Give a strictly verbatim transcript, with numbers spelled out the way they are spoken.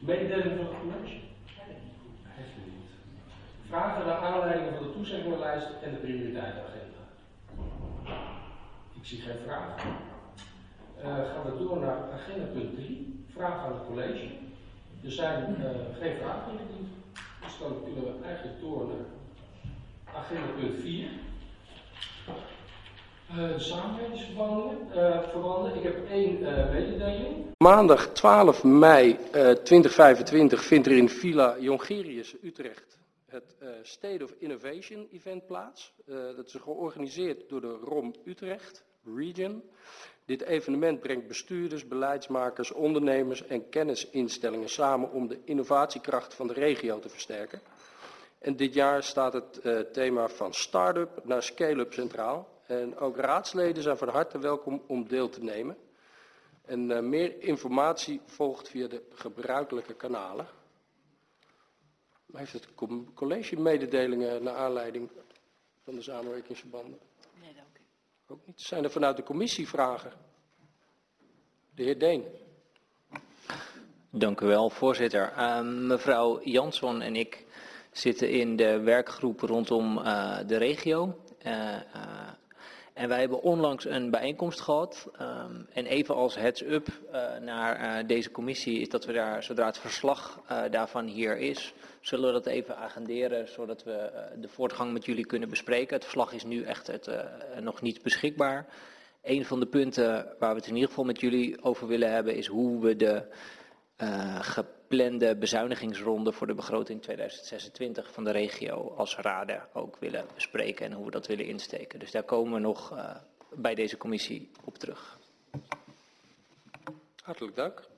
Mededeling van het college? Heeft u niet. Vragen naar aanleiding van de toezeggingenlijst en de prioriteitenagenda? Ik zie geen vragen. Uh, gaan we door naar agenda punt drie. Vragen aan het college. Er zijn uh, geen vragen ingediend. Dus dan kunnen we eigenlijk door naar agenda punt vier. Uh, samenwerkingsverbanden. Uh, verbanden. Ik heb één uh, mededeling. Maandag twaalf mei uh, tweeduizend vijfentwintig vindt er in Villa Jongerius Utrecht het uh, State of Innovation event plaats. Uh, dat is georganiseerd door de R O M Utrecht Region. Dit evenement brengt bestuurders, beleidsmakers, ondernemers en kennisinstellingen samen om de innovatiekracht van de regio te versterken. En dit jaar staat het uh, thema van start-up naar scale-up centraal. En ook raadsleden zijn van harte welkom om deel te nemen. En uh, meer informatie volgt via de gebruikelijke kanalen. Heeft het college mededelingen naar aanleiding van de samenwerkingsverbanden? Nee, dank u. Ook niet. Zijn er vanuit de commissie vragen? De heer Deen. Dank u wel, voorzitter. Uh, mevrouw Jansson en ik zitten in de werkgroep rondom uh, de regio. Uh, uh, en wij hebben onlangs een bijeenkomst gehad. Um, en even als heads-up uh, naar uh, deze commissie is dat we daar, zodra het verslag uh, daarvan hier is, zullen we dat even agenderen, zodat we uh, de voortgang met jullie kunnen bespreken. Het verslag is nu echt het, uh, nog niet beschikbaar. Een van de punten waar we het in ieder geval met jullie over willen hebben is hoe we de uh, geplande bezuinigingsronde voor de begroting tweeduizend zesentwintig van de regio als raden ook willen bespreken en hoe we dat willen insteken. Dus daar komen we nog uh, bij deze commissie op terug. Hartelijk dank.